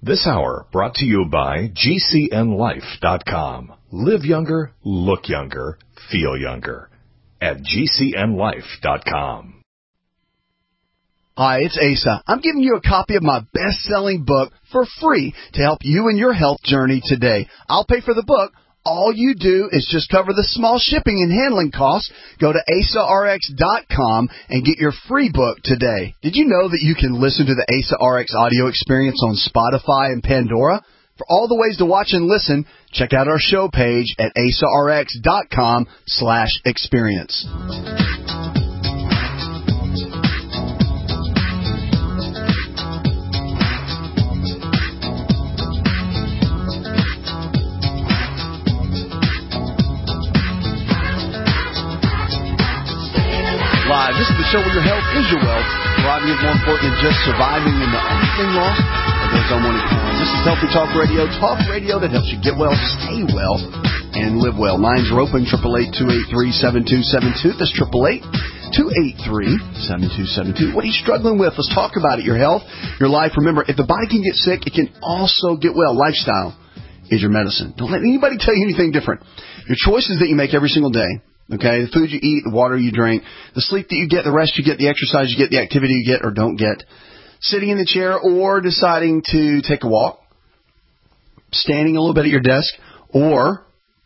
This hour brought to you by GCNLife.com. Live younger, look younger, feel younger at GCNLife.com. Hi, it's Asa. I'm giving you a copy of my best-selling book for free to help you in your health journey today. I'll pay for the book. All you do is just cover the small shipping and handling costs. Go to AsaRx.com and get your free book today. Did you know that you can listen to the Asa RX audio experience on Spotify and Pandora? For all the ways to watch and listen, check out our show page at AsaRx.com/experience. Live. This is the show where your health is your wealth. Thriving is more important than just surviving, and the only thing lost are those unwanted plans. This is Healthy Talk Radio that helps you get well, stay well, and live well. Lines are open, 888-283-7272. That's 888-283-7272. What are you struggling with? Let's talk about it. Your health, your life. Remember, if the body can get sick, it can also get well. Lifestyle is your medicine. Don't let anybody tell you anything different. Your choices that you make every single day. Okay, the food you eat, the water you drink, the sleep that you get, the rest you get, the exercise you get, the activity you get or don't get, sitting in the chair or deciding to take a walk, standing a little bit at your desk, or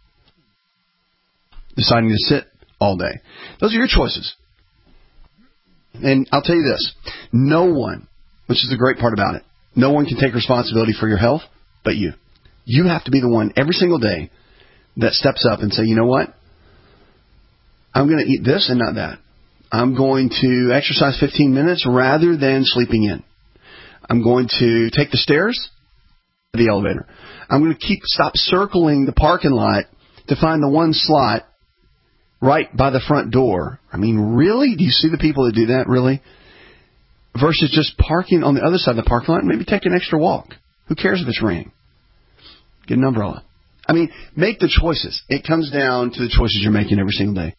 deciding to sit all day. Those are your choices. And I'll tell you this, no one, which is the great part about it, no one can take responsibility for your health but you. You have to be the one every single day that steps up and say, you know what? I'm going to eat this and not that. I'm going to exercise 15 minutes rather than sleeping in. I'm going to take the stairs, the elevator. I'm going to stop circling the parking lot to find the one slot right by the front door. I mean, really? Do you see the people that do that, really? Versus just parking on the other side of the parking lot and maybe take an extra walk. Who cares if it's raining? Get an umbrella. I mean, make the choices. It comes down to the choices you're making every single day.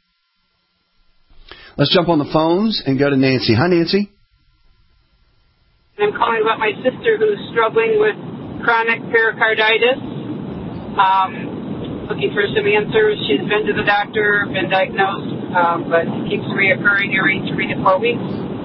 Let's jump on the phones and go to Nancy. Hi, Nancy. I'm calling about my sister who's struggling with chronic pericarditis. Looking for some answers. She's been to the doctor, been diagnosed, but it keeps reoccurring every 3 to 4 weeks.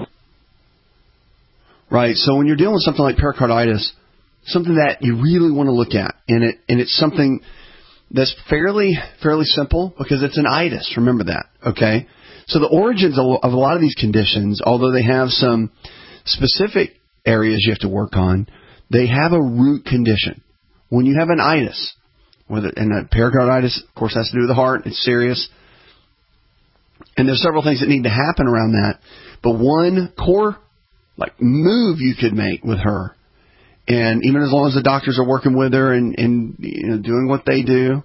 Right. So when you're dealing with something like pericarditis, something that you really want to look at, and it's something that's fairly simple because it's an itis. Remember that, okay? So the origins of a lot of these conditions, although they have some specific areas you have to work on, they have a root condition. When you have an itis, and pericarditis, of course, has to do with the heart. It's serious. And there's several things that need to happen around that. But one core move you could make with her, and even as long as the doctors are working with her and doing what they do,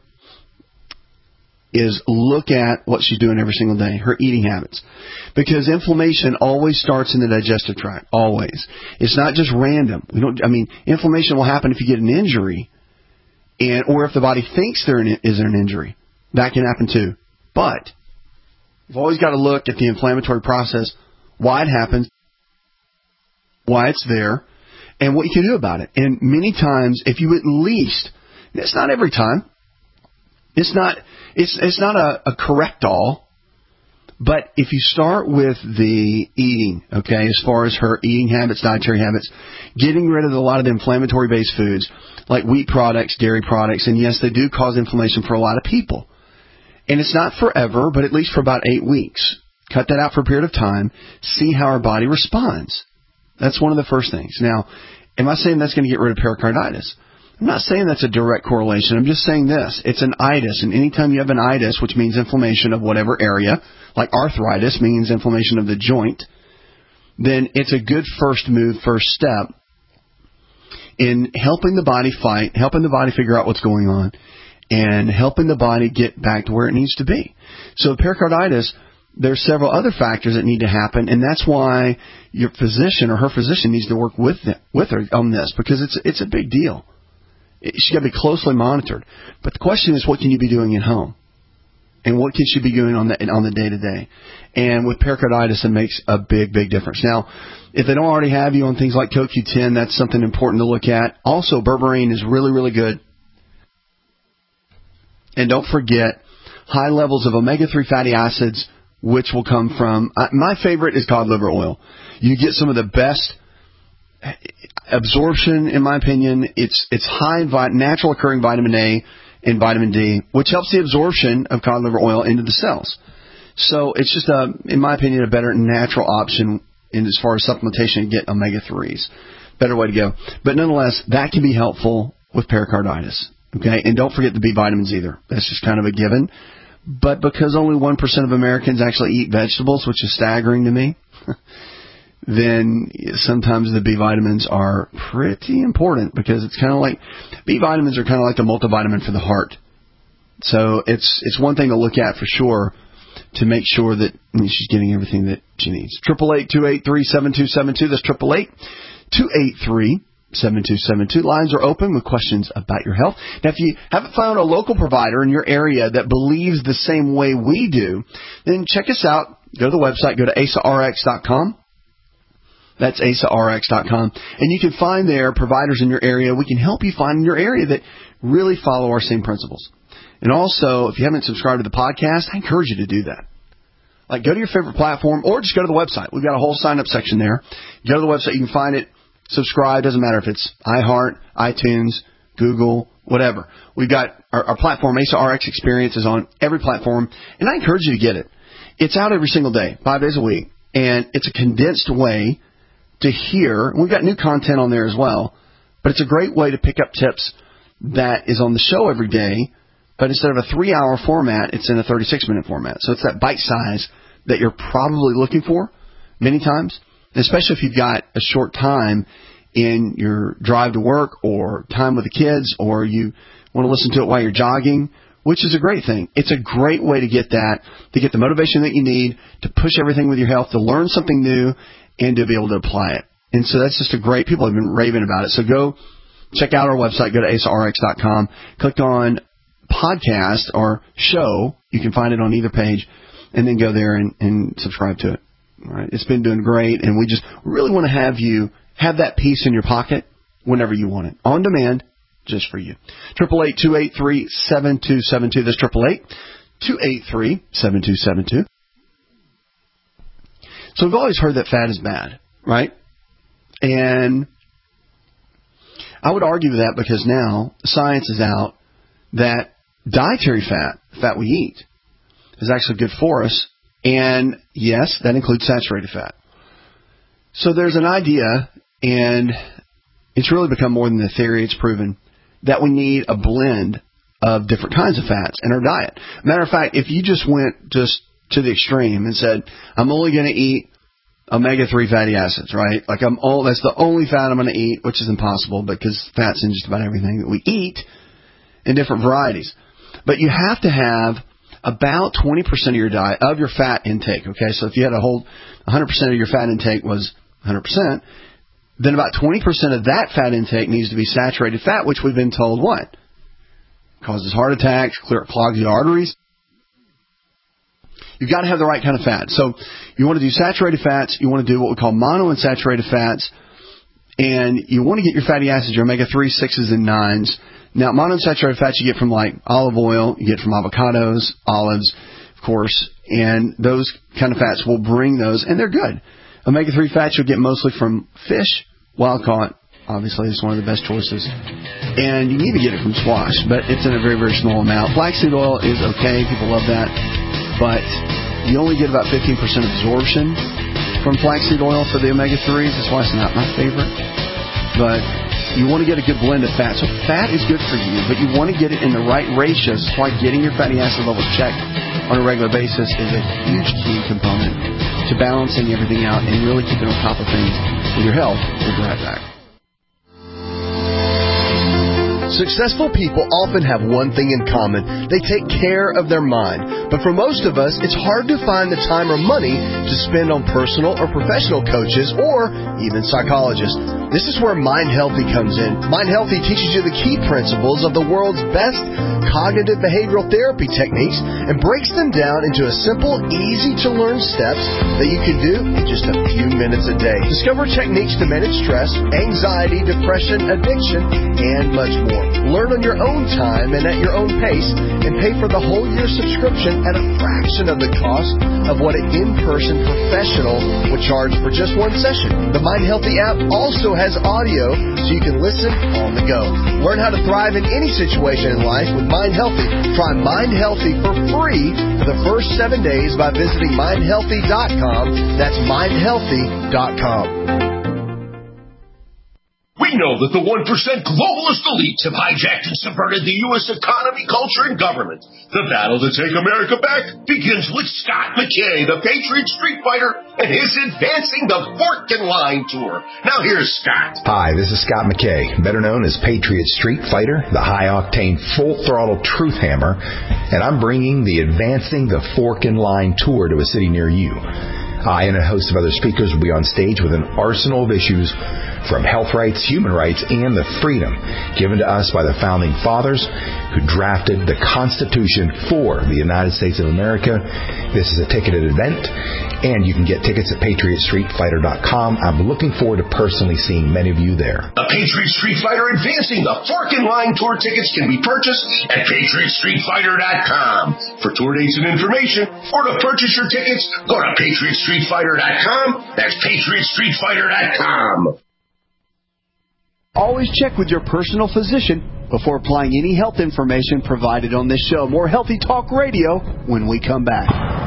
is look at what she's doing every single day, her eating habits. Because inflammation always starts in the digestive tract, always. It's not just random. Inflammation will happen if you get an injury, or if the body thinks there is an injury. That can happen too. But you've always got to look at the inflammatory process, why it happens, why it's there, and what you can do about it. And many times, if you at least, it's not every time, it's not a correct-all, but if you start with the eating, okay, as far as her eating habits, dietary habits, getting rid of a lot of the inflammatory-based foods, like wheat products, dairy products, and yes, they do cause inflammation for a lot of people. And it's not forever, but at least for about 8 weeks. Cut that out for a period of time, see how our body responds. That's one of the first things. Now, am I saying that's going to get rid of pericarditis? I'm not saying that's a direct correlation. I'm just saying this. It's an itis, and anytime you have an itis, which means inflammation of whatever area, like arthritis means inflammation of the joint, then it's a good first step in helping the body fight, helping the body figure out what's going on, and helping the body get back to where it needs to be. So pericarditis, there's several other factors that need to happen, and that's why your physician or her physician needs to work with her on this, because it's a big deal. She's got to be closely monitored. But the question is, what can you be doing at home? and what kids should be doing on the day-to-day. And with pericarditis, it makes a big, big difference. Now, if they don't already have you on things like CoQ10, that's something important to look at. Also, berberine is really, really good. And don't forget, high levels of omega-3 fatty acids, which will come from, my favorite is cod liver oil. You get some of the best absorption, in my opinion. It's high natural occurring vitamin A and vitamin D, which helps the absorption of cod liver oil into the cells. So it's just, in my opinion, a better natural option in as far as supplementation and get omega-3s. Better way to go. But nonetheless, that can be helpful with pericarditis. Okay, and don't forget the B vitamins either. That's just kind of a given. But because only 1% of Americans actually eat vegetables, which is staggering to me, then sometimes the B vitamins are pretty important, because it's kind of like, B vitamins are kind of like the multivitamin for the heart. So it's one thing to look at for sure, to make sure that she's getting everything that she needs. 888-283-7272. That's 888-283-7272. Lines are open with questions about your health. Now, if you haven't found a local provider in your area that believes the same way we do, then check us out. Go to the website. Go to AsaRx.com. That's AsaRx.com. And you can find there providers in your area. We can help you find in your area that really follow our same principles. And also, if you haven't subscribed to the podcast, I encourage you to do that. Like, go to your favorite platform, or just go to the website. We've got a whole sign-up section there. Go to the website. You can find it. Subscribe. Doesn't matter if it's iHeart, iTunes, Google, whatever. We've got our platform, AsaRx Experience, is on every platform. And I encourage you to get it. It's out every single day, 5 days a week. And it's a condensed way to hear. We've got new content on there as well. But it's a great way to pick up tips that is on the show every day. But instead of a 3-hour format, it's in a 36-minute format. So it's that bite size that you're probably looking for many times, especially if you've got a short time in your drive to work or time with the kids, or you want to listen to it while you're jogging, which is a great thing. It's a great way to get that, to get the motivation that you need, to push everything with your health, to learn something new, and to be able to apply it. And so that's just a great, people have been raving about it. So go check out our website, go to AsaRx.com, click on podcast or show. You can find it on either page, and then go there and subscribe to it. All right. It's been doing great, and we just really want to have you have that piece in your pocket whenever you want it, on demand, just for you. 888-283-7272. That's 888-283-7272. So we've always heard that fat is bad, right? And I would argue with that, because now science is out that dietary fat we eat, is actually good for us. And yes, that includes saturated fat. So there's an idea, and it's really become more than a theory, it's proven, that we need a blend of different kinds of fats in our diet. Matter of fact, if you just went just to the extreme and said, I'm only going to eat omega-3 fatty acids, right? Like that's the only fat I'm going to eat, which is impossible, because fat's in just about everything that we eat in different varieties. But you have to have about 20% of your diet, of your fat intake, okay? So if you had 100% of your fat intake was 100%, then about 20% of that fat intake needs to be saturated fat, which we've been told what? Causes heart attacks, clogs the arteries. You've got to have the right kind of fat. So you want to do saturated fats, you want to do what we call monounsaturated fats, and you want to get your fatty acids, your omega-3, 6s, and 9s. Now, monounsaturated fats you get from like olive oil, you get from avocados, olives, of course, and those kind of fats will bring those, and they're good. Omega-3 fats you'll get mostly from fish, wild caught, obviously it's one of the best choices. And you need to get it from squash, but it's in a very, very small amount. Flaxseed oil is okay, people love that, but you only get about 15% absorption from flaxseed oil for the omega-3s. That's why it's not my favorite. But you want to get a good blend of fat. So fat is good for you, but you want to get it in the right ratios. That's why getting your fatty acid levels checked on a regular basis is a huge key component to balancing everything out and really keeping on top of things with your health. We'll be right back. Successful people often have one thing in common. They take care of their mind. But for most of us, it's hard to find the time or money to spend on personal or professional coaches or even psychologists. This is where Mind Healthy comes in. Mind Healthy teaches you the key principles of the world's best cognitive behavioral therapy techniques and breaks them down into a simple, easy-to-learn steps that you can do in just a few minutes a day. Discover techniques to manage stress, anxiety, depression, addiction, and much more. Learn on your own time and at your own pace, and pay for the whole year subscription at a fraction of the cost of what an in-person professional would charge for just one session. The Mind Healthy app also has audio so you can listen on the go. Learn how to thrive in any situation in life with Mind Healthy. Try Mind Healthy for free for the first 7 days by visiting mindhealthy.com. That's mindhealthy.com. We know that the 1% globalist elites have hijacked and subverted the U.S. economy, culture, and government. The battle to take America back begins with Scott McKay, the Patriot Street Fighter, and his Advancing the Fork and Line Tour. Now here's Scott. Hi, this is Scott McKay, better known as Patriot Street Fighter, the high-octane, full-throttle truth hammer, and I'm bringing the Advancing the Fork and Line Tour to a city near you. I and a host of other speakers will be on stage with an arsenal of issues from health rights, human rights, and the freedom given to us by the Founding Fathers who drafted the Constitution for the United States of America. This is a ticketed event, and you can get tickets at PatriotStreetFighter.com. I'm looking forward to personally seeing many of you there. The Patriot Street Fighter Advancing the Fork and Line Tour tickets can be purchased at PatriotStreetFighter.com. For tour dates and information, or to purchase your tickets, go to PatriotStreetFighter.com. That's PatriotStreetFighter.com. Always check with your personal physician before applying any health information provided on this show. More Healthy Talk Radio when we come back.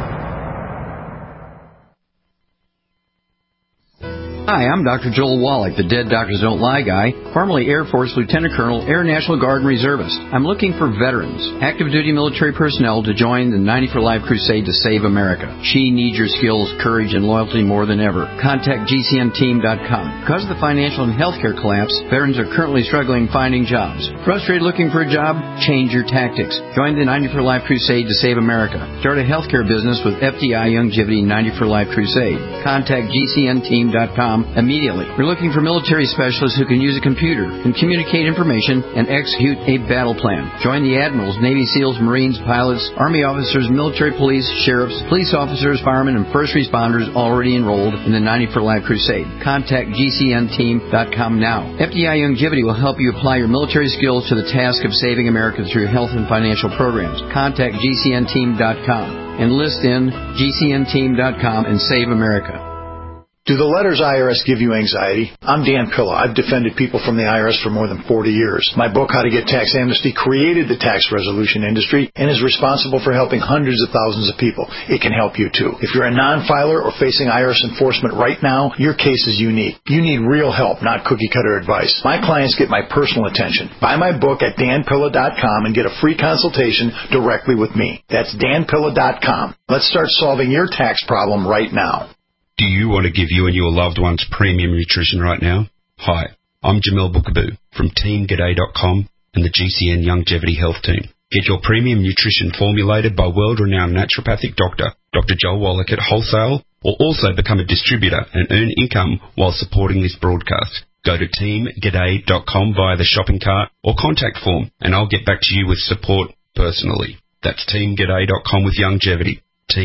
Hi, I'm Dr. Joel Wallach, the Dead Doctors Don't Lie guy, formerly Air Force Lieutenant Colonel, Air National Guard and Reservist. I'm looking for veterans, active duty military personnel to join the 90 for Life crusade to save America. She needs your skills, courage, and loyalty more than ever. Contact GCNteam.com. Because of the financial and healthcare collapse, veterans are currently struggling finding jobs. Frustrated looking for a job? Change your tactics. Join the 90 for Life crusade to save America. Start a healthcare business with FDI Youngevity 90 for Life crusade. Contact GCNteam.com immediately. We're looking for military specialists who can use a computer, can communicate information, and execute a battle plan. Join the admirals, Navy SEALs, Marines, pilots, Army officers, military police, sheriffs, police officers, firemen, and first responders already enrolled in the 90 for Life crusade. Contact GCNteam.com now. FDI Youngevity will help you apply your military skills to the task of saving America through health and financial programs. Contact GCNteam.com. Enlist in GCNteam.com and save America. Do the letters IRS give you anxiety? I'm Dan Pilla. I've defended people from the IRS for more than 40 years. My book, How to Get Tax Amnesty, created the tax resolution industry and is responsible for helping hundreds of thousands of people. It can help you too. If you're a non-filer or facing IRS enforcement right now, your case is unique. You need real help, not cookie-cutter advice. My clients get my personal attention. Buy my book at danpilla.com and get a free consultation directly with me. That's danpilla.com. Let's start solving your tax problem right now. Do you want to give you and your loved ones premium nutrition right now? Hi, I'm Jamel Bookaboo from TeamGaday.com and the GCN Youngevity Health Team. Get your premium nutrition formulated by world-renowned naturopathic doctor, Dr. Joel Wallach at wholesale, or also become a distributor and earn income while supporting this broadcast. Go to TeamGaday.com via the shopping cart or contact form, and I'll get back to you with support personally. That's TeamGaday.com with Youngevity.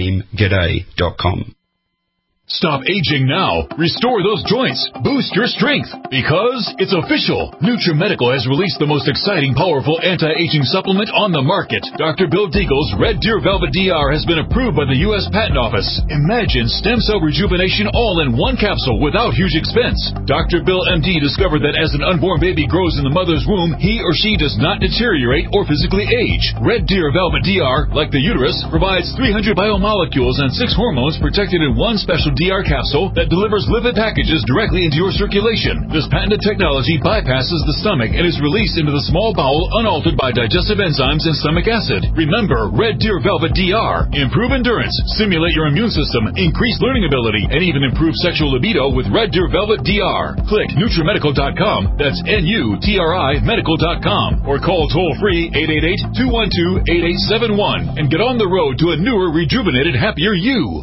TeamGaday.com. Stop aging now. Restore those joints. Boost your strength. Because it's official. NutriMedical has released the most exciting, powerful anti-aging supplement on the market. Dr. Bill Deagle's Red Deer Velvet DR has been approved by the U.S. Patent Office. Imagine stem cell rejuvenation all in one capsule without huge expense. Dr. Bill MD discovered that as an unborn baby grows in the mother's womb, he or she does not deteriorate or physically age. Red Deer Velvet DR, like the uterus, provides 300 biomolecules and 6 hormones protected in one special DR capsule that delivers lipid packages directly into your circulation. This patented technology bypasses the stomach and is released into the small bowel unaltered by digestive enzymes and stomach acid. Remember, Red Deer Velvet DR. Improve endurance, stimulate your immune system, increase learning ability, and even improve sexual libido with Red Deer Velvet DR. Click NutriMedical.com. That's NUTRI Medical.com. Or call toll-free 888-212-8871 and get on the road to a newer, rejuvenated, happier you.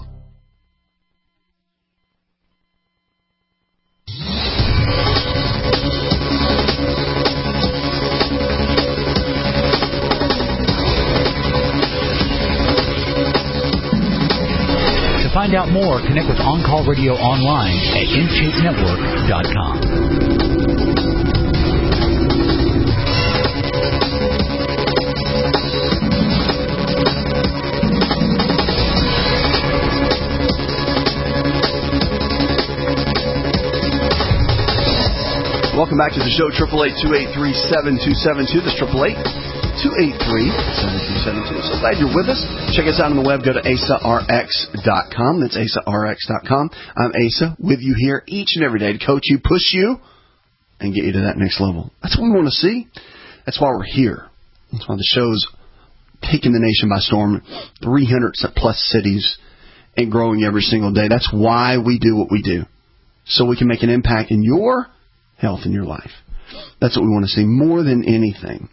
To find out more, connect with On Call Radio online at InShapeNetwork.com. Welcome back to the show, 888-283-7272. This 888-283-7272. So glad you're with us. Check us out on the web. Go to AsaRx.com. That's AsaRx.com. I'm Asa, with you here each and every day to coach you, push you, and get you to that next level. That's what we want to see. That's why we're here. That's why the show's taking the nation by storm. 300-plus cities and growing every single day. That's why we do what we do. So we can make an impact in your health in your life. That's what we want to see more than anything.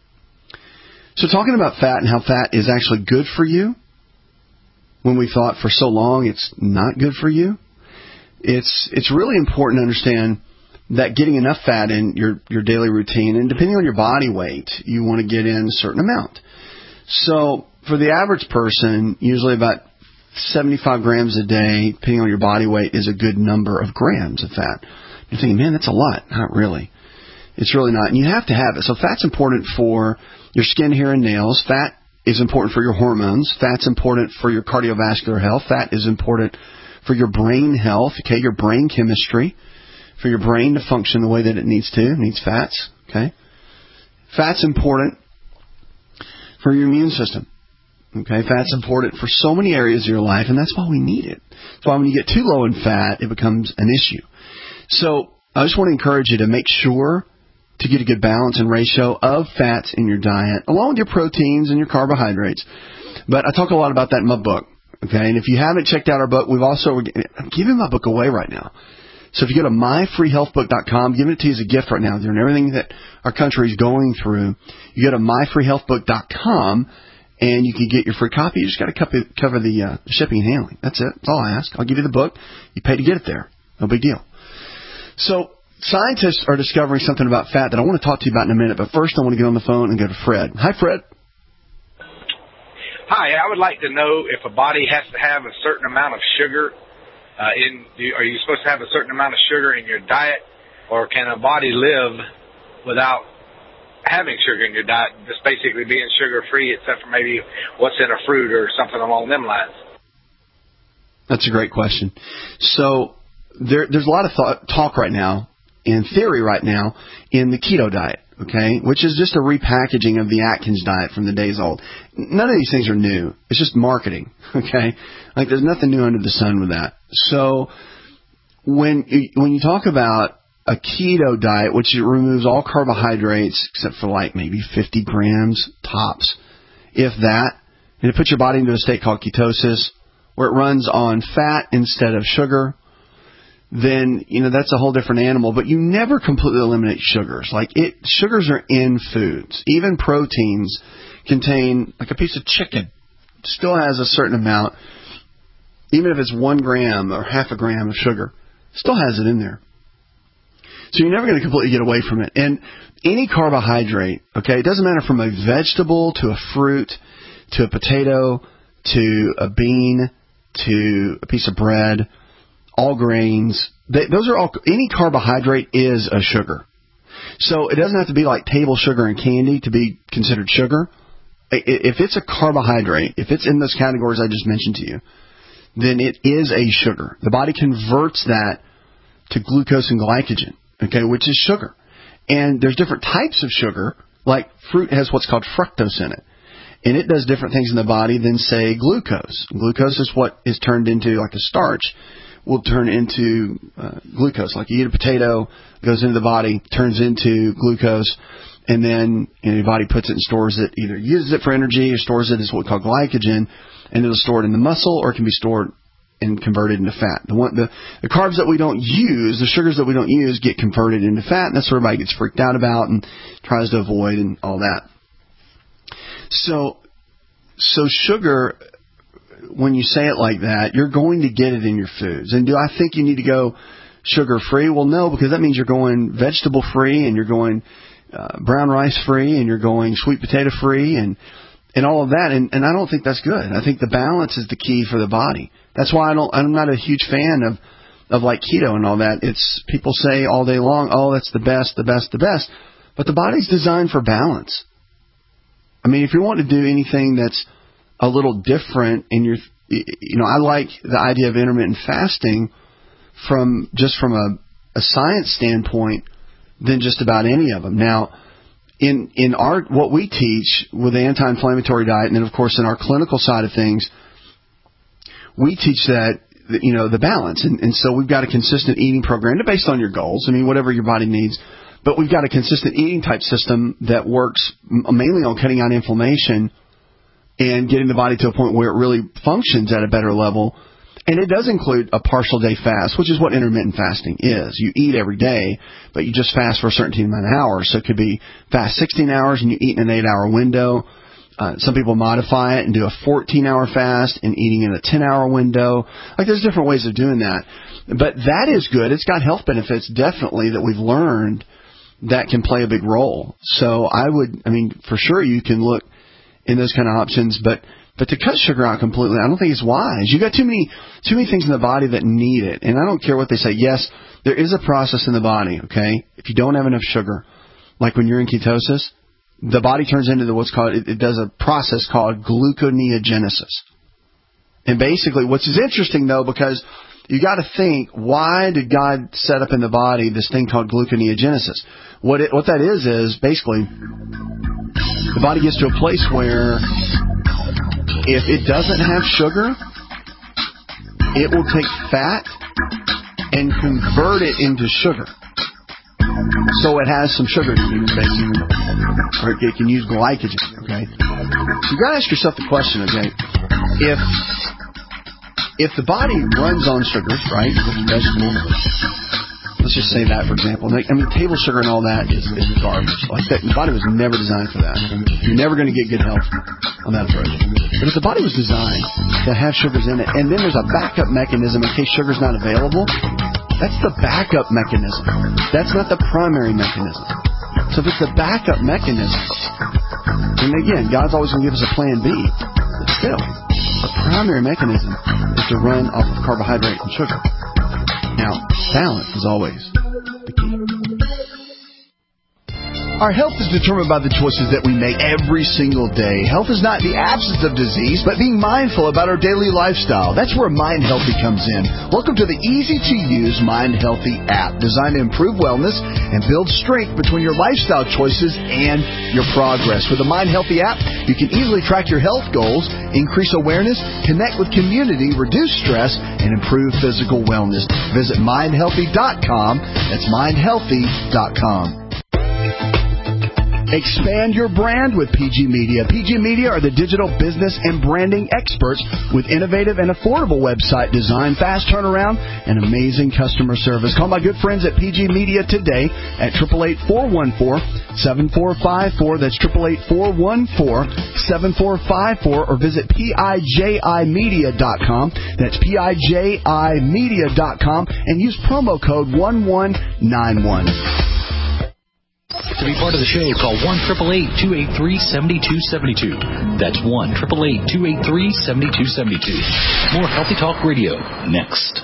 So talking about fat and how fat is actually good for you, when we thought for so long it's not good for you, it's really important to understand that getting enough fat in your daily routine, and depending on your body weight, you want to get in a certain amount. So for the average person, usually about 75 grams a day, depending on your body weight, is a good number of grams of fat. You're thinking, man, that's a lot. Not really. It's really not. And you have to have it. So fat's important for your skin, hair, and nails. Fat is important for your hormones. Fat's important for your cardiovascular health. Fat is important for your brain health, okay, your brain chemistry, for your brain to function the way that it needs to. It needs fats, okay. Fat's important for your immune system. Okay, fat's important for so many areas of your life, and that's why we need it. That's why when you get too low in fat, it becomes an issue. So I just want to encourage you to make sure to get a good balance and ratio of fats in your diet, along with your proteins and your carbohydrates. But I talk a lot about that in my book. Okay, and if you haven't checked out our book, I'm giving my book away right now. So if you go to myfreehealthbook.com, I'm giving it to you as a gift right now. During everything that our country is going through, you go to myfreehealthbook.com and you can get your free copy. You just got to cover the shipping and handling. That's it. That's all I ask. I'll give you the book. You pay to get it there. No big deal. So scientists are discovering something about fat that I want to talk to you about in a minute. But first, I want to get on the phone and go to Fred. Hi, Fred. Hi. I would like to know if a body has to have a certain amount of sugar are you supposed to have a certain amount of sugar in your diet, or can a body live without having sugar in your diet, just basically being sugar-free, except for maybe what's in a fruit or something along them lines? That's a great question. So there's a lot of talk right now, in theory right now, in the keto diet, okay, which is just a repackaging of the Atkins diet from the days old. None of these things are new. It's just marketing, okay? Like, there's nothing new under the sun with that. So when you talk about a keto diet, which removes all carbohydrates except for like maybe 50 grams tops, if that, and it puts your body into a state called ketosis, where it runs on fat instead of sugar, then, that's a whole different animal. But you never completely eliminate sugars. Sugars are in foods. Even proteins contain, like a piece of chicken, still has a certain amount, even if it's 1 gram or half a gram of sugar, still has it in there. So you're never going to completely get away from it. And any carbohydrate, okay, it doesn't matter from a vegetable to a fruit to a potato to a bean to a piece of bread, all grains, those are all, any carbohydrate is a sugar. So it doesn't have to be like table sugar and candy to be considered sugar. If it's a carbohydrate, if it's in those categories I just mentioned to you, then it is a sugar. The body converts that to glucose and glycogen, okay, which is sugar. And there's different types of sugar, like fruit has what's called fructose in it. And it does different things in the body than, say, glucose. Glucose is what is turned into like a starch will turn into glucose. Like you eat a potato, goes into the body, turns into glucose, and then your body puts it and stores it, either uses it for energy or stores it as what we call glycogen, and it'll store it in the muscle or it can be stored and converted into fat. The carbs that we don't use, the sugars that we don't use, get converted into fat, and that's what everybody gets freaked out about and tries to avoid and all that. So sugar, when you say it like that, you're going to get it in your foods. And do I think you need to go sugar-free? Well, no, because that means you're going vegetable-free and you're going brown rice-free and you're going sweet potato-free and all of that. And I don't think that's good. I think the balance is the key for the body. That's why I'm not a huge fan of like keto and all that. It's people say all day long, oh, that's the best. But the body's designed for balance. I mean, if you want to do anything that's a little different in your, I like the idea of intermittent fasting from a science standpoint than just about any of them. Now, in what we teach with the anti-inflammatory diet, and then of course in our clinical side of things, we teach that, the balance. And so we've got a consistent eating program based on your goals. I mean, whatever your body needs. But we've got a consistent eating type system that works mainly on cutting out inflammation and getting the body to a point where it really functions at a better level. And it does include a partial day fast, which is what intermittent fasting is. You eat every day, but you just fast for a certain amount of hours. So it could be fast 16 hours and you eat in an 8-hour window. Some people modify it and do a 14-hour fast and eating in a 10-hour window. Like there's different ways of doing that. But that is good. It's got health benefits, definitely, that we've learned that can play a big role. So for sure you can look in those kind of options, but to cut sugar out completely, I don't think it's wise. You got too many things in the body that need it, and I don't care what they say. Yes, there is a process in the body. Okay, if you don't have enough sugar, like when you're in ketosis, the body turns into it does a process called gluconeogenesis. And basically, which is interesting though, because you got to think, why did God set up in the body this thing called gluconeogenesis? What that is basically the body gets to a place where if it doesn't have sugar, it will take fat and convert it into sugar. So it has some sugar to use, basically. Or it can use glycogen, okay? So you got to ask yourself the question, okay? If the body runs on sugars, right, with vegetables, let's just say that, for example. Table sugar and all that is garbage. Like that, the body was never designed for that. You're never going to get good health on that approach. But if the body was designed to have sugars in it, and then there's a backup mechanism in case sugar's not available, that's the backup mechanism. That's not the primary mechanism. So if it's the backup mechanism, and again, God's always going to give us a plan B, but still, the primary mechanism is to run off of carbohydrate and sugar. Now, balance is always the key. Our health is determined by the choices that we make every single day. Health is not the absence of disease, but being mindful about our daily lifestyle. That's where Mind Healthy comes in. Welcome to the easy-to-use Mind Healthy app, designed to improve wellness and build strength between your lifestyle choices and your progress. With the Mind Healthy app, you can easily track your health goals, increase awareness, connect with community, reduce stress, and improve physical wellness. Visit mindhealthy.com. That's mindhealthy.com. Expand your brand with PG Media. PG Media are the digital business and branding experts with innovative and affordable website design, fast turnaround, and amazing customer service. Call my good friends at PG Media today at 888-414-7454. That's 888-414-7454, or visit PIJImedia.com. That's PIJImedia.com, and use promo code 1191. To be part of the show, call 1-888-283-7272. That's 1-888-283-7272. More Healthy Talk Radio next.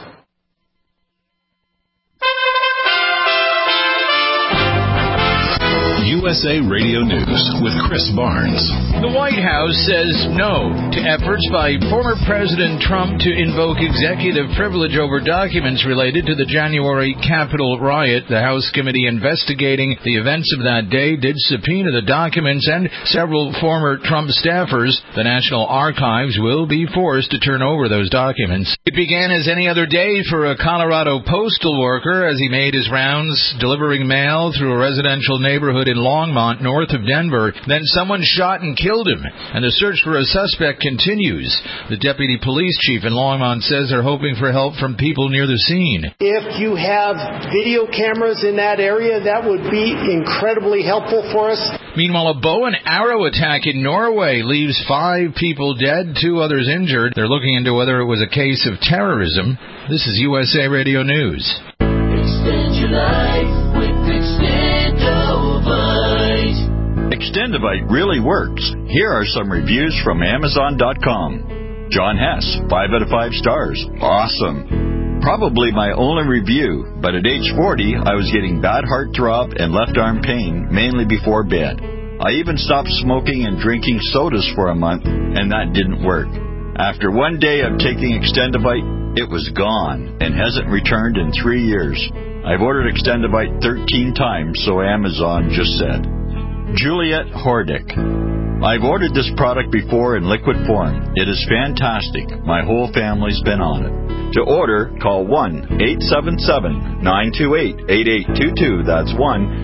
USA Radio News with Chris Barnes. The White House says no to efforts by former President Trump to invoke executive privilege over documents related to the January Capitol riot. The House committee investigating the events of that day did subpoena the documents and several former Trump staffers. The National Archives will be forced to turn over those documents. It began as any other day for a Colorado postal worker as he made his rounds delivering mail through a residential neighborhood in Longmont, north of Denver. Then someone shot and killed him, and the search for a suspect continues. The deputy police chief in Longmont says they're hoping for help from people near the scene. If you have video cameras in that area, that would be incredibly helpful for us. Meanwhile, a bow and arrow attack in Norway leaves 5 people dead, 2 others injured. They're looking into whether it was a case of terrorism. This is USA Radio News. Extend your life with Extendovite. Extendovite really works. Here are some reviews from Amazon.com. John Hess, 5 out of 5 stars. Awesome. Probably my only review, but at age 40, I was getting bad heart throb and left arm pain, mainly before bed. I even stopped smoking and drinking sodas for a month, and that didn't work. After one day of taking Extendovite, it was gone and hasn't returned in 3 years. I've ordered Extendovite 13 times, so Amazon just said. Juliet Hordick. I've ordered this product before in liquid form. It is fantastic. My whole family's been on it. To order, call 1-877-928-8822. That's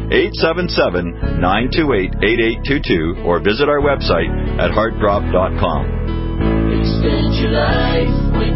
1-877-928-8822. Or visit our website at heartdrop.com. Extend your life with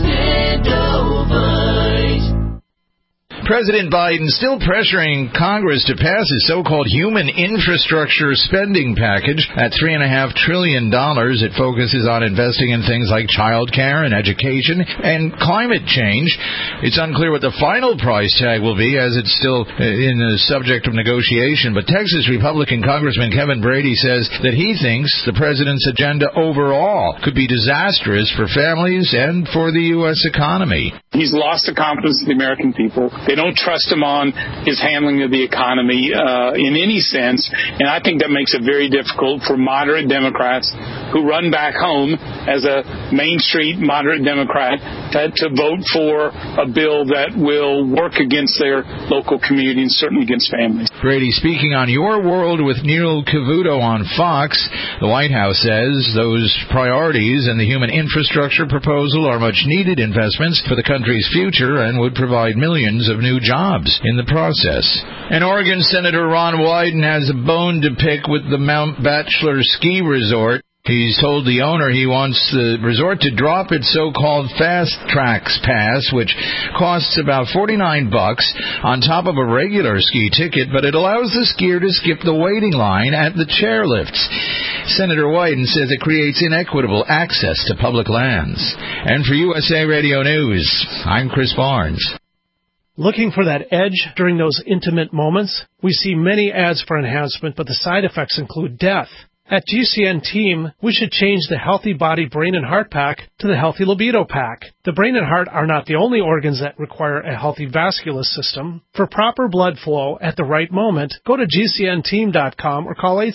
Extendovite. President Biden still pressuring Congress to pass his so-called human infrastructure spending package at $3.5 trillion. It focuses on investing in things like child care and education and climate change. It's unclear what the final price tag will be, as it's still in the subject of negotiation. But Texas Republican Congressman Kevin Brady says that he thinks the president's agenda overall could be disastrous for families and for the U.S. economy. He's lost the confidence of the American people. They don't trust him on his handling of the economy in any sense, and I think that makes it very difficult for moderate Democrats who run back home as a Main Street moderate Democrat to vote for a bill that will work against their local community and certainly against families. Brady speaking on Your World with Neil Cavuto on Fox. The White House says those priorities and the human infrastructure proposal are much needed investments for the country's future and would provide millions of new jobs in the process. And Oregon Senator Ron Wyden has a bone to pick with the Mount Bachelor Ski Resort. He's told the owner he wants the resort to drop its so-called Fast Tracks Pass, which costs about $49 on top of a regular ski ticket, but it allows the skier to skip the waiting line at the chairlifts. Senator Wyden says it creates inequitable access to public lands. And for USA Radio News, I'm Chris Barnes. Looking for that edge during those intimate moments? We see many ads for enhancement, but the side effects include death. At GCN Team, we should change the Healthy Body, Brain, and Heart Pack to the Healthy Libido Pack. The brain and heart are not the only organs that require a healthy vascular system. For proper blood flow at the right moment, go to GCNteam.com or call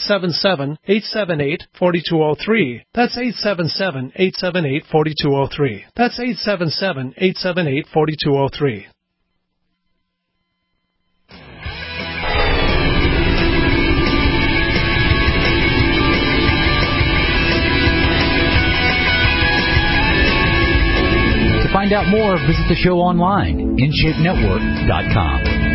877-878-4203. That's 877-878-4203. That's 877-878-4203. To find out more, visit the show online, InShapeNetwork.com.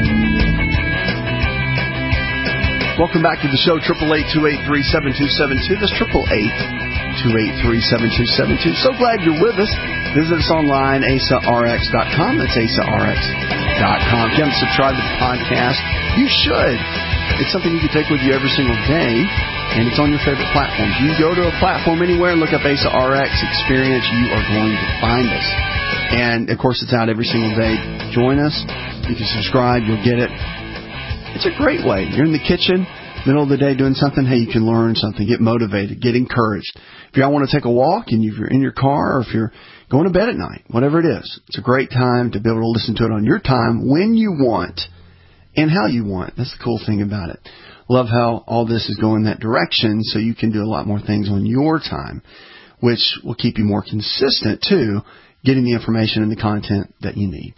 Welcome back to the show, 888-283-7272. That's 888-283-7272. So glad you're with us. Visit us online, AsaRx.com. That's AsaRx.com. If you haven't subscribed to the podcast, you should. It's something you can take with you every single day, and it's on your favorite platforms. You go to a platform anywhere and look up AsaRx Experience, you are going to find us. And, of course, it's out every single day. Join us. You can subscribe. You'll get it. It's a great way. You're in the kitchen, middle of the day doing something. Hey, you can learn something, get motivated, get encouraged. If y'all want to take a walk and if you're in your car or if you're going to bed at night, whatever it is, it's a great time to be able to listen to it on your time, when you want, and how you want. That's the cool thing about it. love how all this is going that direction, so you can do a lot more things on your time, which will keep you more consistent, too, getting the information and the content that you need.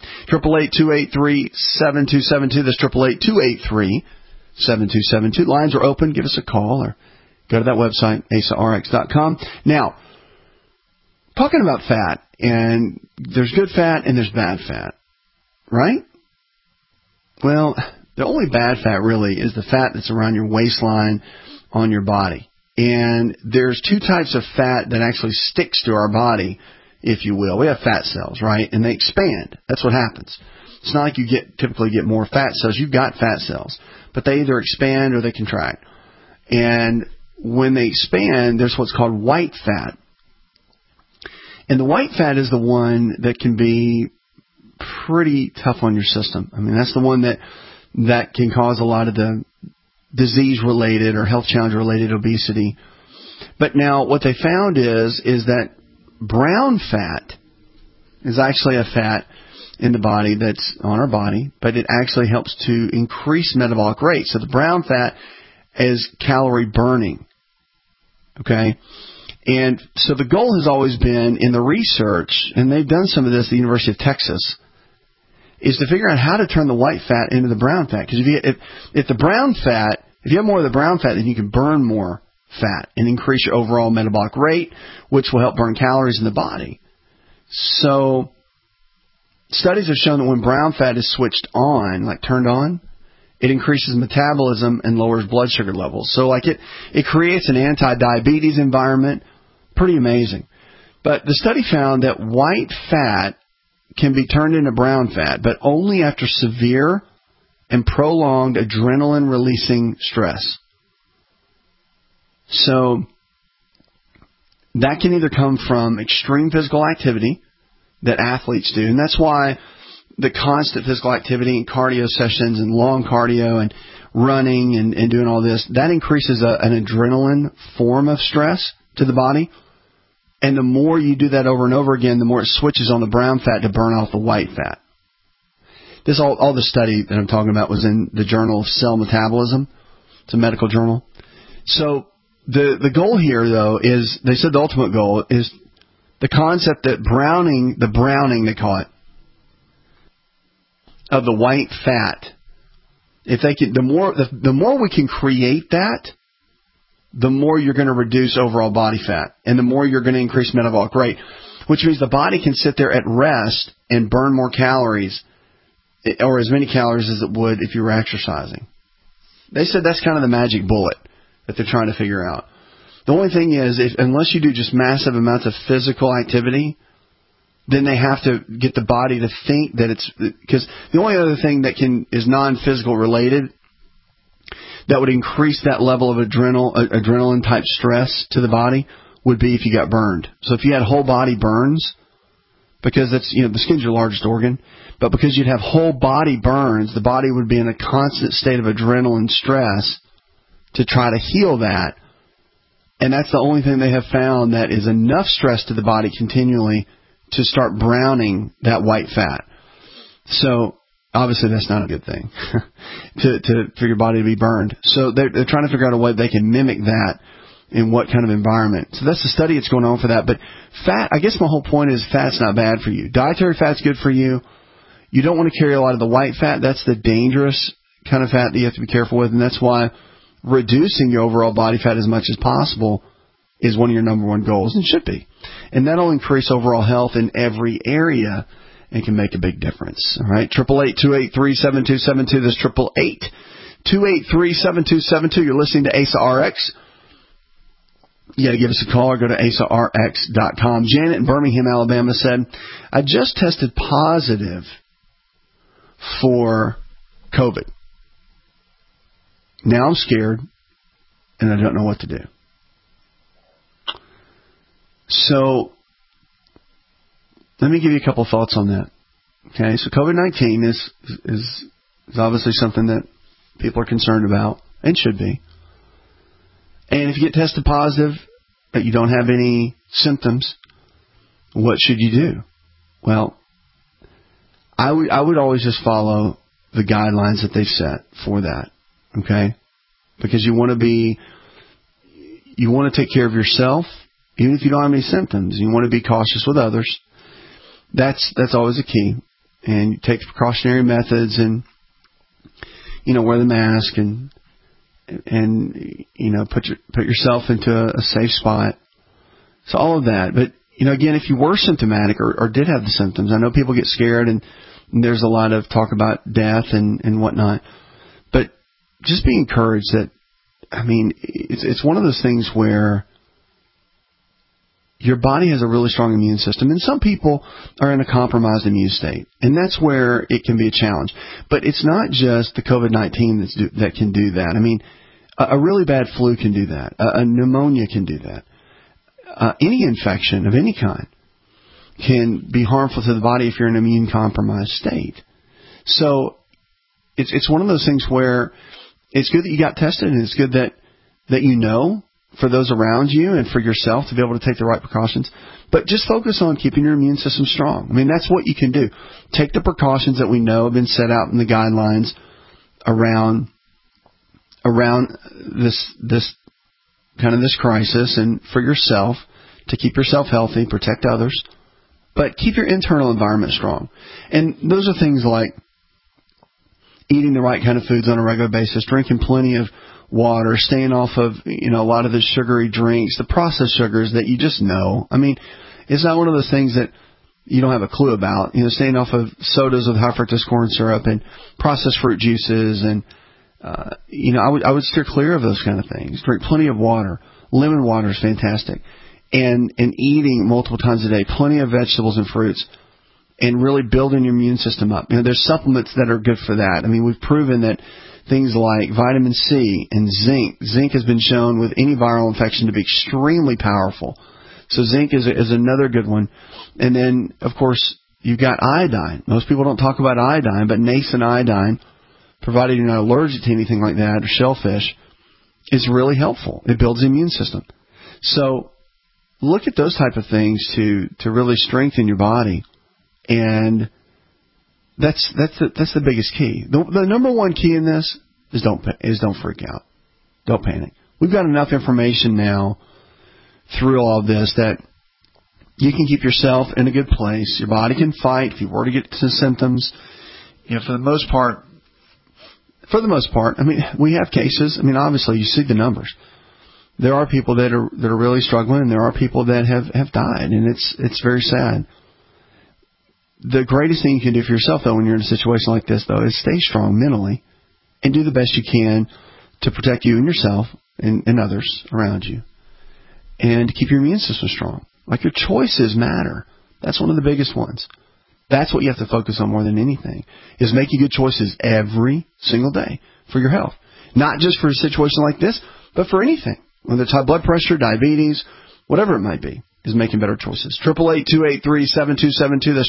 888-283-7272. That's 888-283-7272. Lines are open. Give us a call or go to that website, asarx.com. Now, talking about fat, and there's good fat and there's bad fat, right? Well, the only bad fat really is the fat that's around your waistline on your body. And there's two types of fat that actually sticks to our body, if you will. We have fat cells, right? And they expand. That's what happens. It's not like you typically get more fat cells. You've got fat cells, but they either expand or they contract. And when they expand, there's what's called white fat. And the white fat is the one that can be pretty tough on your system. I mean, that's the one that can cause a lot of the disease-related or health challenge-related obesity. But now what they found is that brown fat is actually a fat in the body that's on our body, but it actually helps to increase metabolic rate. So the brown fat is calorie burning. Okay? And so the goal has always been in the research, and they've done some of this at the University of Texas, is to figure out how to turn the white fat into the brown fat. Because if the brown fat, if you have more of the brown fat, then you can burn more fat and increase your overall metabolic rate, which will help burn calories in the body. So studies have shown that when brown fat is switched on, like turned on, it increases metabolism and lowers blood sugar levels. So like it creates an anti-diabetes environment. Pretty amazing. But the study found that white fat can be turned into brown fat, but only after severe and prolonged adrenaline-releasing stress. So that can either come from extreme physical activity that athletes do, and that's why the constant physical activity and cardio sessions and long cardio and running and doing all this, that increases an adrenaline form of stress to the body. And the more you do that over and over again, the more it switches on the brown fat to burn off the white fat. This all the study that I'm talking about was in the Journal of Cell Metabolism. It's a medical journal. So the goal here, though, is, they said the ultimate goal is the concept that the browning they call it, of the white fat. If they can, the more we can create that, the more you're going to reduce overall body fat, and the more you're going to increase metabolic rate, which means the body can sit there at rest and burn more calories, or as many calories as it would if you were exercising. They said that's kind of the magic bullet that they're trying to figure out. The only thing is, unless you do just massive amounts of physical activity, then they have to get the body to think that it's, because the only other thing that is non-physical related that would increase that level of adrenaline type stress to the body would be if you got burned. So if you had whole body burns, because that's, the skin's your largest organ, but because you'd have whole body burns, the body would be in a constant state of adrenaline stress to try to heal that. And that's the only thing they have found that is enough stress to the body continually to start browning that white fat. So obviously that's not a good thing for your body to be burned. So they're trying to figure out a way they can mimic that in what kind of environment. So that's the study that's going on for that. But fat, I guess my whole point is fat's not bad for you. Dietary fat's good for you. You don't want to carry a lot of the white fat. That's the dangerous kind of fat that you have to be careful with. And that's why reducing your overall body fat as much as possible is one of your number one goals, and should be. And that'll increase overall health in every area and can make a big difference. All right, 888-283-7272. That's 888-283-7272. You're listening to ASA RX. You got to give us a call or go to asarx.com. Janet in Birmingham, Alabama said, I just tested positive for COVID. Now I'm scared and I don't know what to do. So let me give you a couple of thoughts on that. Okay, so COVID-19 is obviously something that people are concerned about and should be. And if you get tested positive but you don't have any symptoms, what should you do? Well, I would always just follow the guidelines that they've set for that. Okay? because you want to take care of yourself, even if you don't have any symptoms. You want to be cautious with others. That's always a key. And you take the precautionary methods and, wear the mask and put yourself into a safe spot. So all of that. But, again, if you were symptomatic or did have the symptoms, I know people get scared and there's a lot of talk about death and whatnot. But just be encouraged that, it's one of those things where your body has a really strong immune system, and some people are in a compromised immune state, and that's where it can be a challenge. But it's not just the COVID-19 that can do that. A really bad flu can do that. A pneumonia can do that. Any infection of any kind can be harmful to the body if you're in an immune-compromised state. So it's one of those things where it's good that you got tested, and it's good that for those around you and for yourself to be able to take the right precautions. But just focus on keeping your immune system strong. That's what you can do. Take the precautions that we know have been set out in the guidelines around this crisis, and for yourself to keep yourself healthy, protect others, but keep your internal environment strong. And those are things like eating the right kind of foods on a regular basis, drinking plenty of water, staying off of, a lot of the sugary drinks, the processed sugars that you just know. It's not one of those things that you don't have a clue about. Staying off of sodas with high fructose corn syrup and processed fruit juices, and I would steer clear of those kind of things. Drink plenty of water. Lemon water is fantastic, and eating multiple times a day, plenty of vegetables and fruits, and really building your immune system up. There's supplements that are good for that. We've proven that things like vitamin C and zinc has been shown with any viral infection to be extremely powerful. So zinc is another good one. And then, of course, you've got iodine. Most people don't talk about iodine, but nascent iodine, provided you're not allergic to anything like that or shellfish, is really helpful. It builds the immune system. So look at those type of things to really strengthen your body. And that's the biggest key. The number one key in this is don't freak out. Don't panic. We've got enough information now through all of this that you can keep yourself in a good place. Your body can fight if you were to get some symptoms. For the most part, we have cases. Obviously, you see the numbers. There are people that are really struggling, and there are people that have died, and it's very sad. The greatest thing you can do for yourself, though, when you're in a situation like this, though, is stay strong mentally and do the best you can to protect you and yourself and others around you, and to keep your immune system strong. Your choices matter. That's one of the biggest ones. That's what you have to focus on more than anything, is making good choices every single day for your health. Not just for a situation like this, but for anything. Whether it's high blood pressure, diabetes, whatever it might be, is making better choices. 888-283-7272. That's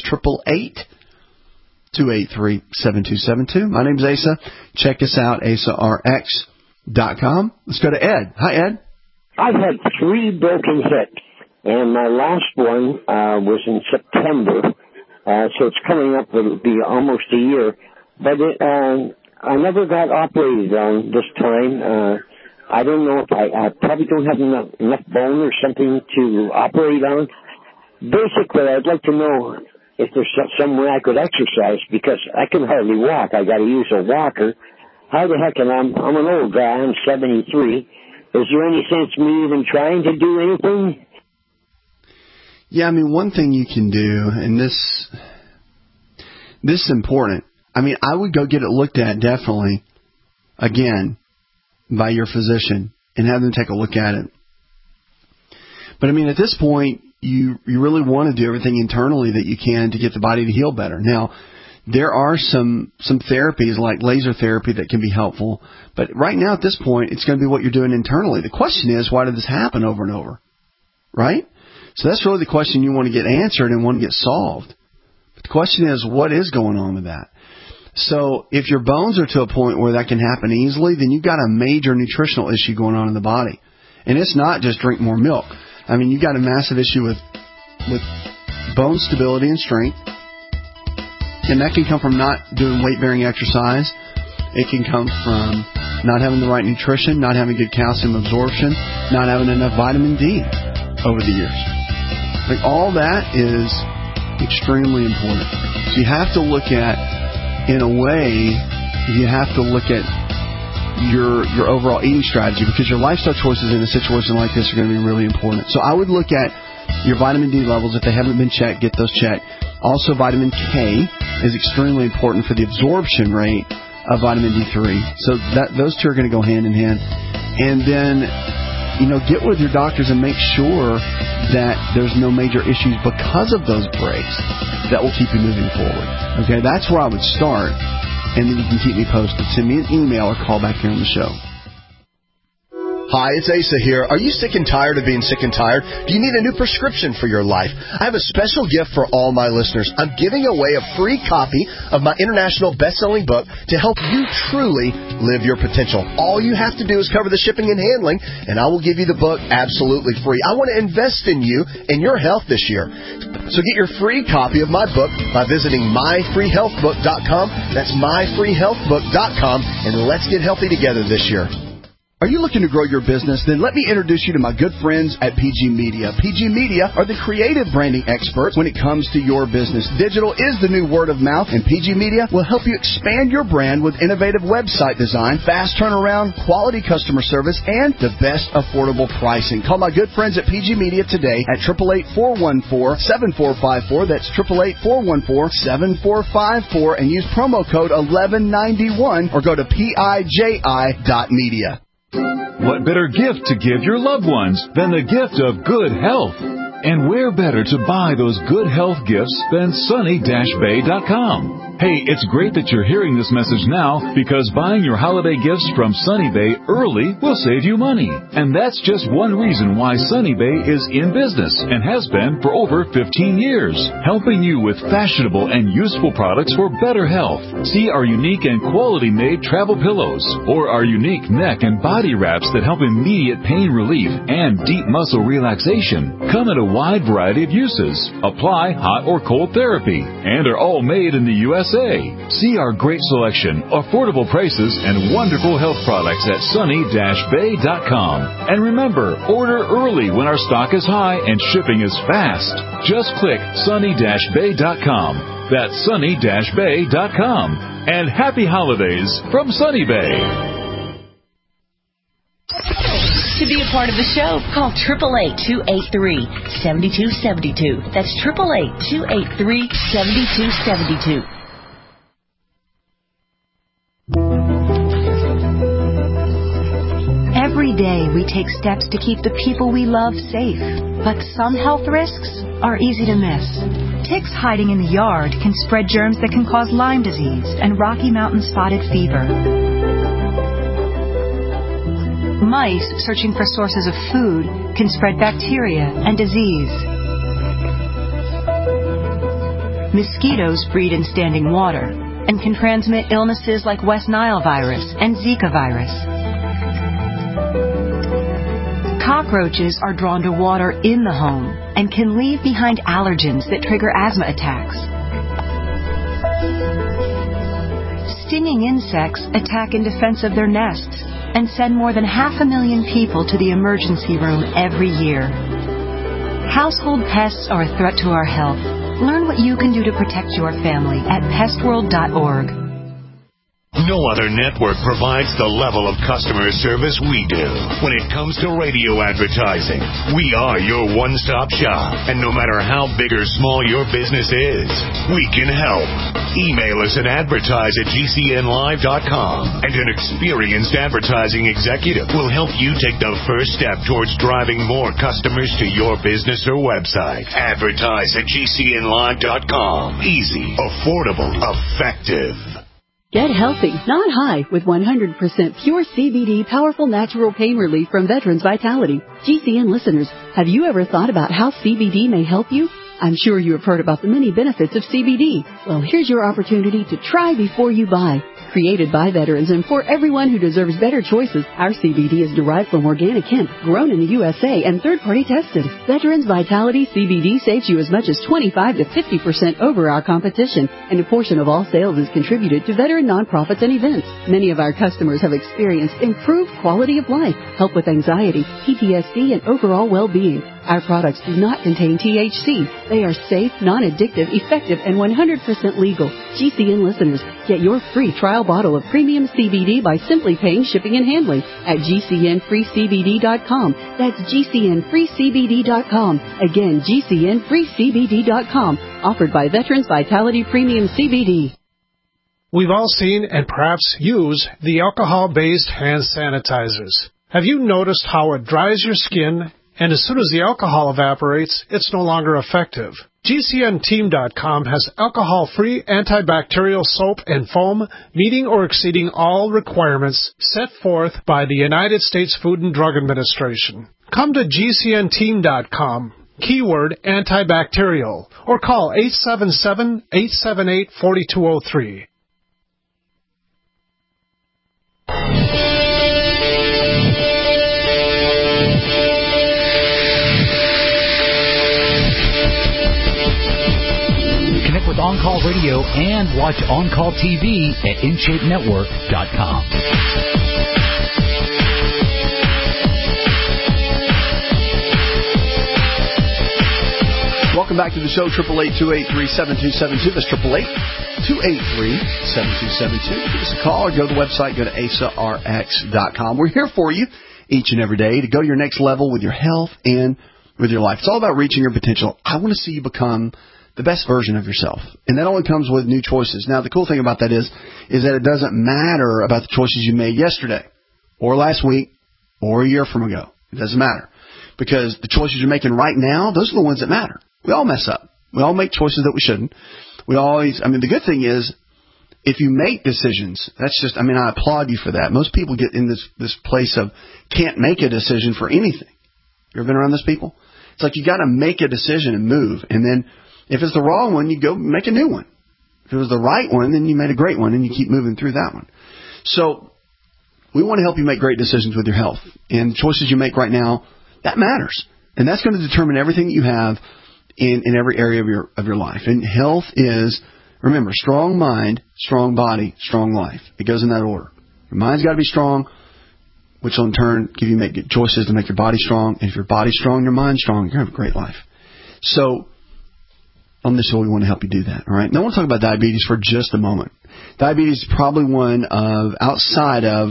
888-283-7272. My name's Asa. Check us out, AsaRx.com. Let's go to Ed. Hi, Ed. I've had 3 broken hips, and my last one was in September. So it's coming up, it'll be almost a year. But I never got operated on this time. I don't know if I probably don't have enough bone or something to operate on. Basically, I'd like to know if there's some way I could exercise, because I can hardly walk. I got to use a walker. How the heck, and I'm an old guy, I'm 73. Is there any sense me even trying to do anything? Yeah, one thing you can do, and this is important. I would go get it looked at, definitely, again, by your physician, and have them take a look at it. But at this point, you really want to do everything internally that you can to get the body to heal better. Now, there are some therapies like laser therapy that can be helpful, but right now at this point, it's going to be what you're doing internally. The question is, why did this happen over and over? Right? So that's really the question you want to get answered and want to get solved. But the question is, what is going on with that? So if your bones are to a point where that can happen easily, then you've got a major nutritional issue going on in the body. And it's not just drink more milk. You've got a massive issue with bone stability and strength. And that can come from not doing weight-bearing exercise. It can come from not having the right nutrition, not having good calcium absorption, not having enough vitamin D over the years. Like, all that is extremely important. So you have to look at, in a way, you have to look at your overall eating strategy, because your lifestyle choices in a situation like this are going to be really important. So I would look at your vitamin D levels. If they haven't been checked, get those checked. Also, vitamin K is extremely important for the absorption rate of vitamin D3. So those two are going to go hand in hand. And then, get with your doctors and make sure that there's no major issues because of those breaks that will keep you moving forward. Okay, that's where I would start. And then you can keep me posted. Send me an email or call back here on the show. Hi, it's Asa here. Are you sick and tired of being sick and tired? Do you need a new prescription for your life? I have a special gift for all my listeners. I'm giving away a free copy of my international best-selling book to help you truly live your potential. All you have to do is cover the shipping and handling, and I will give you the book absolutely free. I want to invest in you and your health this year. So get your free copy of my book by visiting myfreehealthbook.com. That's myfreehealthbook.com, and let's get healthy together this year. Are you looking to grow your business? Then let me introduce you to my good friends at PG Media. PG Media are the creative branding experts when it comes to your business. Digital is the new word of mouth, and PG Media will help you expand your brand with innovative website design, fast turnaround, quality customer service, and the best affordable pricing. Call my good friends at PG Media today at 888-414-7454. That's 888-414-7454, and use promo code 1191 or go to PIJI.media. What better gift to give your loved ones than the gift of good health? And where better to buy those good health gifts than Sunny-Bay.com? Hey, it's great that you're hearing this message now, because buying your holiday gifts from Sunny Bay early will save you money. And that's just one reason why Sunny Bay is in business and has been for over 15 years, helping you with fashionable and useful products for better health. See our unique and quality-made travel pillows, or our unique neck and body wraps that help immediate pain relief and deep muscle relaxation. Come in a wide variety of uses, apply hot or cold therapy, and are all made in the USA. See our great selection, affordable prices, and wonderful health products at Sunny-Bay.com. And remember, order early when our stock is high and shipping is fast. Just click Sunny-Bay.com. That's Sunny-Bay.com. And happy holidays from Sunny Bay. To be a part of the show, call 888-283-7272. That's 888-283-7272. Every day we take steps to keep the people we love safe, but some health risks are easy to miss. Ticks hiding in the yard can spread germs that can cause Lyme disease and Rocky Mountain spotted fever. Mice searching for sources of food can spread bacteria and disease. Mosquitoes breed in standing water and can transmit illnesses like West Nile virus and Zika virus. Cockroaches are drawn to water in the home and can leave behind allergens that trigger asthma attacks. Stinging insects attack in defense of their nests and send more than 500,000 people to the emergency room every year. Household pests are a threat to our health. Learn what you can do to protect your family at pestworld.org. No other network provides the level of customer service we do. When it comes to radio advertising, we are your one-stop shop. And no matter how big or small your business is, we can help. Email us at advertise@gcnlive.com, and an experienced advertising executive will help you take the first step towards driving more customers to your business or website. Advertise@gcnlive.com. Easy, affordable, effective. Get healthy, not high, with 100% pure CBD powerful natural pain relief from Veterans Vitality. GCN listeners, have you ever thought about how CBD may help you? I'm sure you have heard about the many benefits of CBD. Well, here's your opportunity to try before you buy. Created by veterans and for everyone who deserves better choices, our CBD is derived from organic hemp, grown in the USA and third-party tested. Veterans Vitality CBD saves you as much as 25 to 50% over our competition, and a portion of all sales is contributed to veteran nonprofits and events. Many of our customers have experienced improved quality of life, help with anxiety, PTSD, and overall well-being. Our products do not contain THC. They are safe, non-addictive, effective, and 100% legal. GCN listeners, get your free trial bottle of premium CBD by simply paying shipping and handling at GCNFreeCBD.com. That's GCNFreeCBD.com. Again, GCNFreeCBD.com. Offered by Veterans Vitality Premium CBD. We've all seen and perhaps use the alcohol-based hand sanitizers. Have you noticed how it dries your skin, and as soon as the alcohol evaporates, it's no longer effective? GCNteam.com has alcohol-free antibacterial soap and foam meeting or exceeding all requirements set forth by the United States Food and Drug Administration. Come to GCNteam.com, keyword antibacterial, or call 877-878-4203. Connect with On Call Radio and watch On Call TV at InShapeNetwork.com. Welcome back to the show, 888-283-7272. That's 888-283-7272. Give us a call or go to the website, go to ASARX.com. We're here for you each and every day to go your next level with your health and with your life. It's all about reaching your potential. I want to see you become the best version of yourself. And that only comes with new choices. Now, the cool thing about that is that it doesn't matter about the choices you made yesterday or last week or a year from ago. It doesn't matter. Because the choices you're making right now, those are the ones that matter. We all mess up. We all make choices that we shouldn't. The good thing is, if you make decisions, I applaud you for that. Most people get in this place of can't make a decision for anything. You ever been around those people? It's like you got to make a decision and move. And then if it's the wrong one, you go make a new one. If it was the right one, then you made a great one and you keep moving through that one. So we want to help you make great decisions with your health. And the choices you make right now, that matters. And that's going to determine everything that you have in every area of your life. And health is, remember, strong mind, strong body, strong life. It goes in that order. Your mind's got to be strong, which will in turn give you make good choices to make your body strong. And if your body's strong, your mind's strong, you're going to have a great life. So on this show, we want to help you do that. All right. Now I want to talk about diabetes for just a moment. Diabetes is probably one of, outside of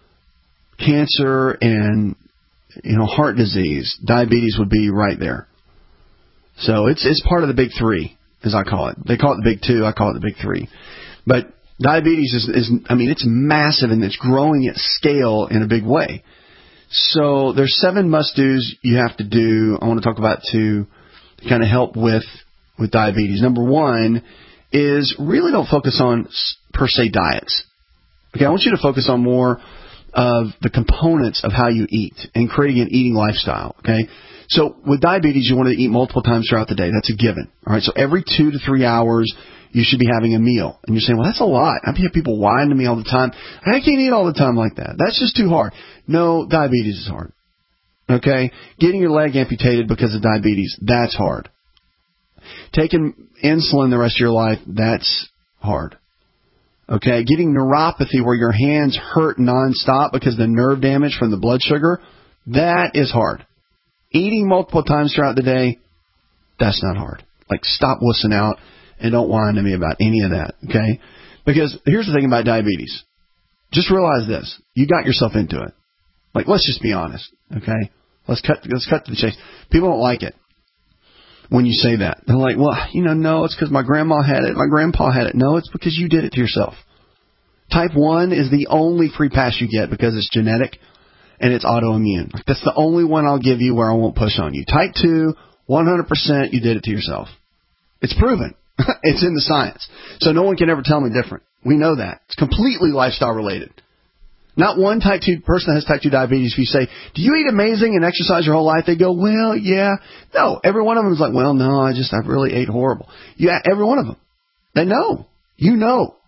cancer and heart disease, diabetes would be right there. So it's part of the big three, as I call it. They call it the big two. I call it the big three. But diabetes is it's massive and it's growing at scale in a big way. So there's 7 must-dos you have to do. I want to talk about to kind of help with diabetes. Number 1 is really don't focus on per se diets. Okay, I want you to focus on more of the components of how you eat and creating an eating lifestyle. Okay. So with diabetes, you want to eat multiple times throughout the day. That's a given. All right. So every 2 to 3 hours, you should be having a meal. And you're saying, well, that's a lot. I hear people whine to me all the time. I can't eat all the time like that. That's just too hard. No, diabetes is hard. Okay. Getting your leg amputated because of diabetes, that's hard. Taking insulin the rest of your life, that's hard. Okay. Getting neuropathy where your hands hurt nonstop because of the nerve damage from the blood sugar, that is hard. Eating multiple times throughout the day, that's not hard. Like, stop wussing out and don't whine to me about any of that, okay? Because here's the thing about diabetes. Just realize this. You got yourself into it. Like, let's just be honest, okay? Let's cut to the chase. People don't like it when you say that. They're like, well, no, it's because my grandma had it, my grandpa had it. No, it's because you did it to yourself. Type 1 is the only free pass you get because it's genetic. And it's autoimmune. That's the only one I'll give you where I won't push on you. Type 2, 100% you did it to yourself. It's proven. It's in the science. So no one can ever tell me different. We know that. It's completely lifestyle related. Not one type 2 person that has type 2 diabetes, if you say, do you eat amazing and exercise your whole life? They go, well, yeah. No, every one of them is like, well, no, I really ate horrible. Yeah, every one of them. They know. You know.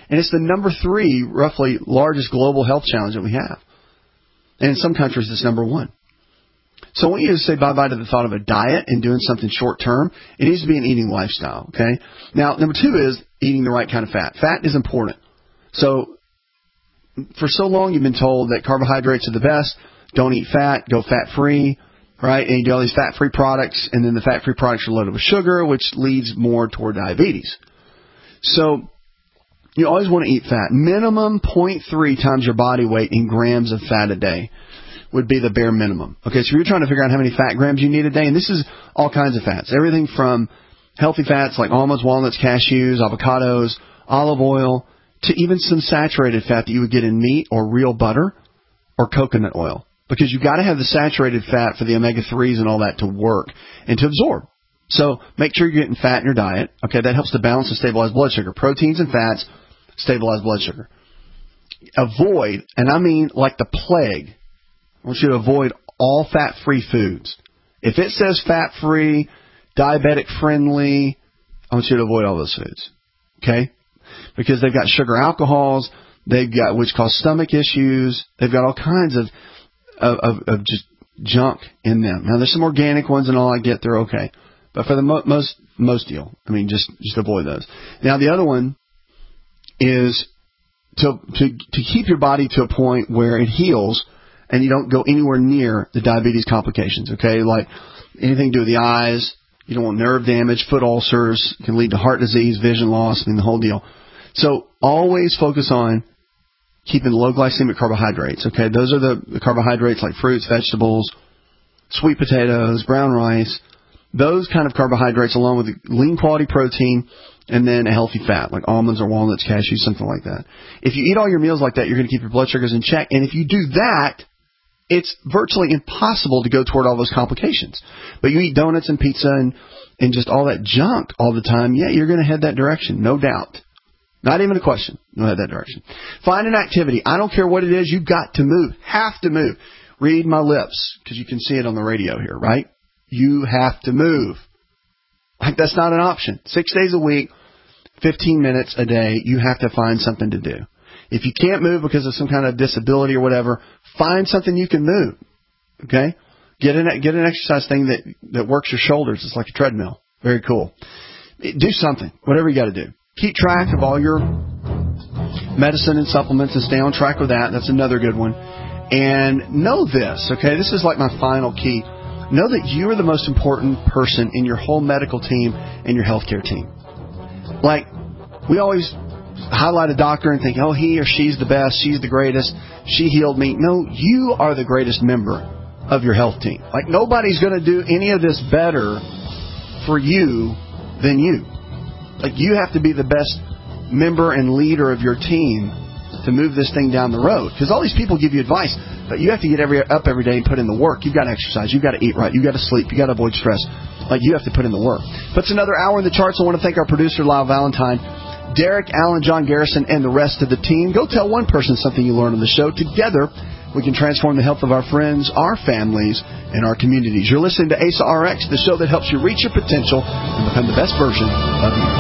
And it's the number 3, roughly, largest global health challenge that we have. And in some countries, it's number 1. So I want you to say bye-bye to the thought of a diet and doing something short-term. It needs to be an eating lifestyle, okay? Now, number 2 is eating the right kind of fat. Fat is important. So for so long, you've been told that carbohydrates are the best. Don't eat fat. Go fat-free, right? And you do all these fat-free products, and then the fat-free products are loaded with sugar, which leads more toward diabetes. So you always want to eat fat. Minimum 0.3 times your body weight in grams of fat a day would be the bare minimum. Okay, so you're trying to figure out how many fat grams you need a day, and this is all kinds of fats. Everything from healthy fats like almonds, walnuts, cashews, avocados, olive oil, to even some saturated fat that you would get in meat or real butter or coconut oil. Because you've got to have the saturated fat for the omega-3s and all that to work and to absorb. So make sure you're getting fat in your diet. Okay, that helps to balance and stabilize blood sugar. Proteins and fats stabilize blood sugar. Avoid, and I mean like the plague, I want you to avoid all fat-free foods. If it says fat-free, diabetic-friendly, I want you to avoid all those foods. Okay? Because they've got sugar alcohols, they've got, which cause stomach issues, they've got all kinds of just junk in them. Now, there's some organic ones and all, I get, they're okay. But for the most deal, I mean, just avoid those. Now, the other one is to keep your body to a point where it heals and you don't go anywhere near the diabetes complications, okay? Like anything to do with the eyes, you don't want nerve damage, foot ulcers, can lead to heart disease, vision loss, I mean, the whole deal. So always focus on keeping low glycemic carbohydrates, okay? Those are the carbohydrates like fruits, vegetables, sweet potatoes, brown rice, those kind of carbohydrates along with lean quality protein and then a healthy fat like almonds or walnuts, cashews, something like that. If you eat all your meals like that, you're going to keep your blood sugars in check. And if you do that, it's virtually impossible to go toward all those complications. But you eat donuts and pizza and just all that junk all the time, yeah, you're going to head that direction, no doubt. Not even a question. You'll head that direction. Find an activity. I don't care what it is. You've got to move. Have to move. Read my lips, because you can see it on the radio here, right? You have to move. Like, that's not an option. 6 days a week, 15 minutes a day, you have to find something to do. If you can't move because of some kind of disability or whatever, find something you can move. Okay? Get an exercise thing that works your shoulders. It's like a treadmill. Very cool. Do something. Whatever you got to do. Keep track of all your medicine and supplements and stay on track with that. That's another good one. And know this, okay? This is like my final key. Know that you are the most important person in your whole medical team and your healthcare team. Like, we always highlight a doctor and think, oh, he or she's the best, she's the greatest, she healed me. No, you are the greatest member of your health team. Like, nobody's going to do any of this better for you than you. Like, you have to be the best member and leader of your team to move this thing down the road. Because all these people give you advice, but you have to get up every day and put in the work. You've got to exercise. You've got to eat right. You've got to sleep. You've got to avoid stress. Like, you have to put in the work. But it's another hour in the charts. I want to thank our producer, Lyle Valentine, Derek, Alan, John Garrison, and the rest of the team. Go tell one person something you learned on the show. Together, we can transform the health of our friends, our families, and our communities. You're listening to ASA RX, the show that helps you reach your potential and become the best version of you.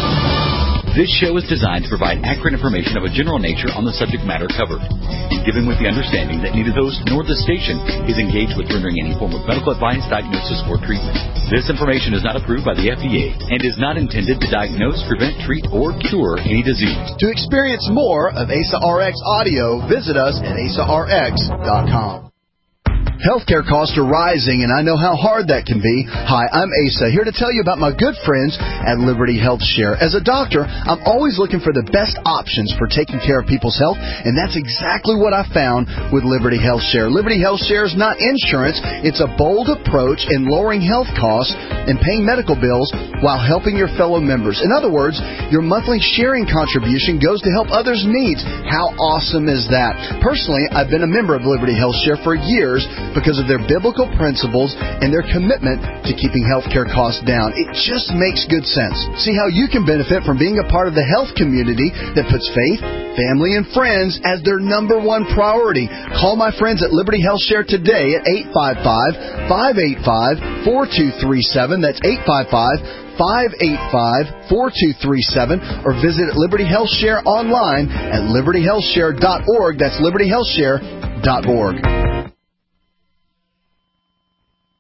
This show is designed to provide accurate information of a general nature on the subject matter covered, given with the understanding that neither the host nor the station is engaged with rendering any form of medical advice, diagnosis, or treatment. This information is not approved by the FDA and is not intended to diagnose, prevent, treat, or cure any disease. To experience more of ASA RX audio, visit us at asarx.com. Healthcare costs are rising, and I know how hard that can be. Hi, I'm Asa, here to tell you about my good friends at Liberty Health Share. As a doctor, I'm always looking for the best options for taking care of people's health, and that's exactly what I found with Liberty Health Share. Liberty Health Share is not insurance. It's a bold approach in lowering health costs and paying medical bills while helping your fellow members. In other words, your monthly sharing contribution goes to help others' needs. How awesome is that? Personally, I've been a member of Liberty Health Share for years, because of their biblical principles and their commitment to keeping healthcare costs down. It just makes good sense. See how you can benefit from being a part of the health community that puts faith, family, and friends as their number one priority. Call my friends at Liberty Health Share today at 855-585-4237. That's 855-585-4237, or visit Liberty Health Share online at libertyhealthshare.org. That's libertyhealthshare.org.